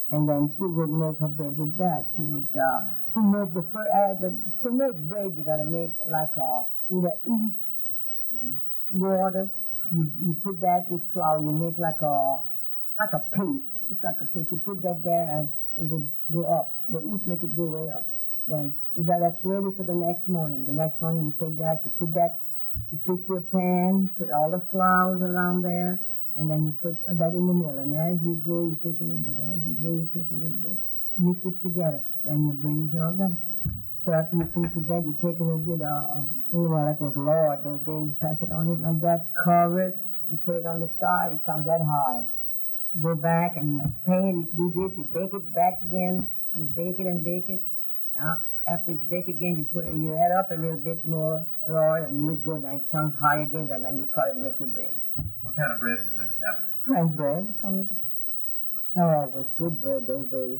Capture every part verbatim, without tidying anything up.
And then she would make her bread with that. She would, uh, she made the first, uh, the, to make bread, you gotta make like a, either yeast, Mm-hmm. water. You, you put that with flour. You make like a, like a paste. It's like a paste. You put that there and it would go up. The yeast make it go way up. Then you got that's ready for the next morning. The next morning you take that, you put that, you fix your pan, put all the flours around there, and then you put that in the middle. And as you go, you take a little bit. As you go, you take a little bit. Mix it together. Then your bread is all done. So after you finish with that, you take a little bit of, oh, well, that was Lord, those days, pass it on it like that, cover it, and put it on the side. It comes that high. Go back and you pan, you do this, you bake it back again, you bake it and bake it. Now, after it's baked again, you put you add up a little bit more Lord, and leave it go, then it comes high again, and then you cut it and make your bread. What kind of bread was that? That was French bread, they call it. Oh, it was good bread those days.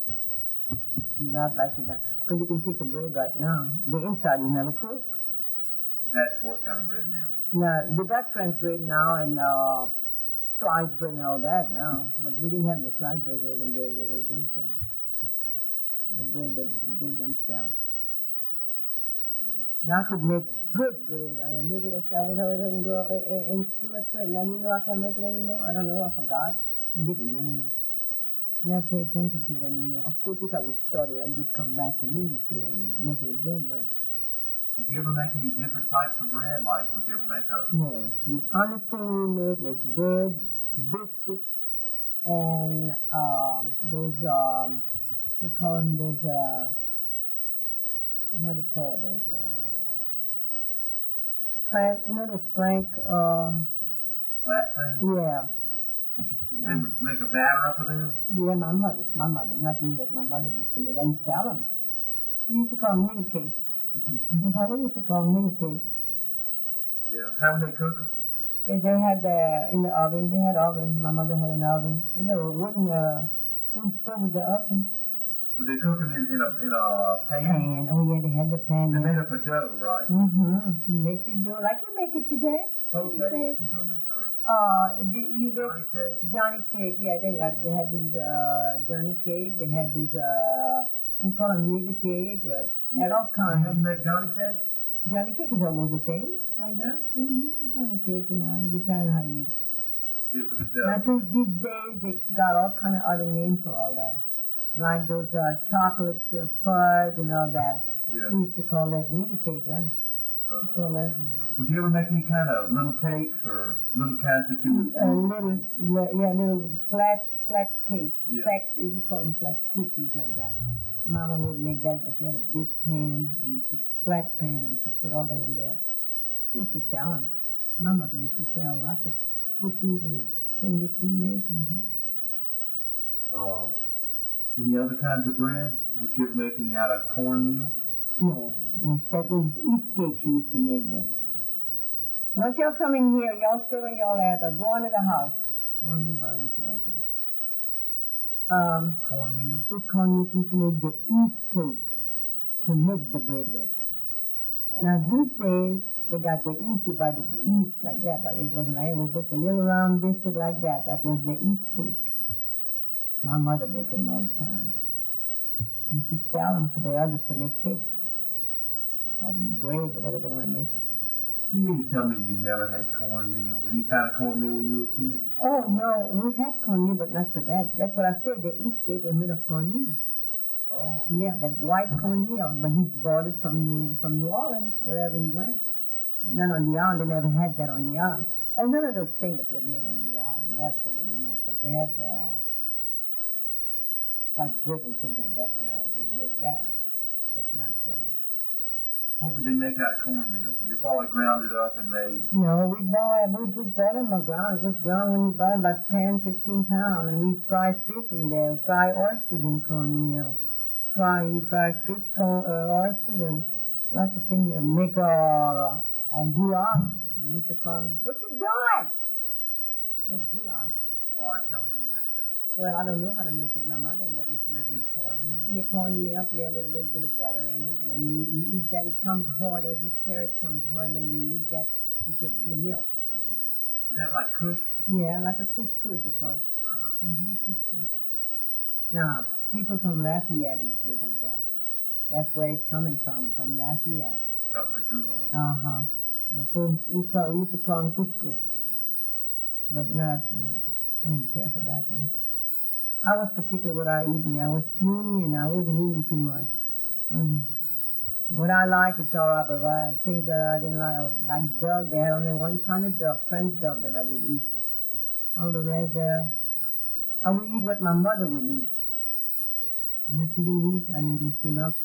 Not like that. Because you can take a bread right now. The inside is never cooked. That's what kind of bread now? Now, they got French bread now and uh, sliced bread and all that now. But we didn't have the sliced bread olden days. It was just uh, the bread that they bake themselves. Mm-hmm. And I could make good bread. I could make it as I was, I was in, go, in school at first. Now you know I can't make it anymore. I don't know. I forgot. I didn't know. I never pay attention to it anymore. Of course, if I would study, it would come back to me, you see, and make it again, but... Did you ever make any different types of bread? Like, would you ever make a... No. The only thing we made was bread, biscuits, and um, those, um, they call them those, uh, what do you call those? Uh, plank, you know those plank, uh... flat things? Yeah. They would make a batter up of them? Yeah, my mother, my mother, not me, but my mother used to make and sell them. We used to call them mini cakes. That's how we used to call them mini cakes. Yeah. How would they cook them? And they had the, in the oven, they had oven. My mother had an oven. And they were wooden, uh, wooden stove with the oven. Would they cook them in, in a in a pan? Pan, oh yeah, they had the pan They there. made up a dough, right? Mm-hmm. You make it dough like you make it today. Poke cakes, you call it? Or Uh, the- you make Johnny cake? Johnny cake, yeah, they had, they had those, uh, Johnny cake, they had those, uh, we call them nigger cake, but they had all kinds. You make Johnny cake? Johnny cake is almost the same, like that. Mm-hmm. Johnny cake, you know, depending on how you. It was a Now, dough. these, these days, they got all kind of other names for all that. Like those uh, chocolate uh, fudge and all that. Yeah. We used to call that nigger cake, huh? Uh, We call that uh, would you ever make any kind of little cakes or little kinds that you would... a little, li- yeah, little flat, flat cake. Yeah. Flat, we call them flat cookies like that. Mama would make that, but she had a big pan and she flat pan and she put all that in there. She used to sell them. My mother used to sell lots of cookies and things that she made. Mm-hmm. Uh, any other kinds of bread? Would you ever make any out of cornmeal? No, no, that was East cake she used to make there. Once y'all come in here, y'all stay where y'all at, or go into the house. I want to be bothered with y'all today. Um, Cornmeal? with cornmeal, she used to make the East cake to make the bread with. Now these days, they got the East, you buy the East like that, but it wasn't like, it was just a little round biscuit like that. That was the East cake. My mother baked them all the time. And she'd sell them to the others to make cake. Or bread, whatever they want to make. You mean to tell me you never had cornmeal? Any kind of cornmeal when you were a kid? Oh, no, we had cornmeal, but not for that. That's what I said, the East cake was made of cornmeal. Oh. Yeah, that white cornmeal. But he bought it from New, from New Orleans, wherever he went. But none on the island, they never had that on the island. And none of those things that was made on the island, never, because they didn't have, but they had, uh, like bread and things like that. Well, we'd make that, but not, uh, What would they make out of cornmeal? Your father ground it up and made... no, we buy, we just bought them a ground. It was ground when you buy about ten, fifteen pounds, and we fry fish in there, fry oysters in cornmeal. Fry, you fry fish, corn, uh, oysters, and lots of things. You make a, a goulash. We used to call them, what you doing? Make goulash. All right, tell me how you made that. Well, I don't know how to make it. My mother and that used to Is make that it. just cornmeal? Yeah, cornmeal, yeah, with a little bit of butter in it, and then you, you eat that. It comes hard as you stir it comes hard, and then you eat that with your your milk. Was that like kush? Yeah, like a couscous they call it. Uh-huh. Mm-hmm, couscous. Now, people from Lafayette is good with that. That's where it's coming from, from Lafayette. That was a goulash. Uh-huh. We, call, we, call, we used to call them push-push. But not, uh, I didn't care for that one. I was particular what I eat. I was puny and I wasn't eating too much. Um, what I like is all right, but uh, things that I didn't like, like duck, they had only one kind of duck, French duck, that I would eat. All the rest there, I would eat what my mother would eat. What she didn't eat, I didn't see.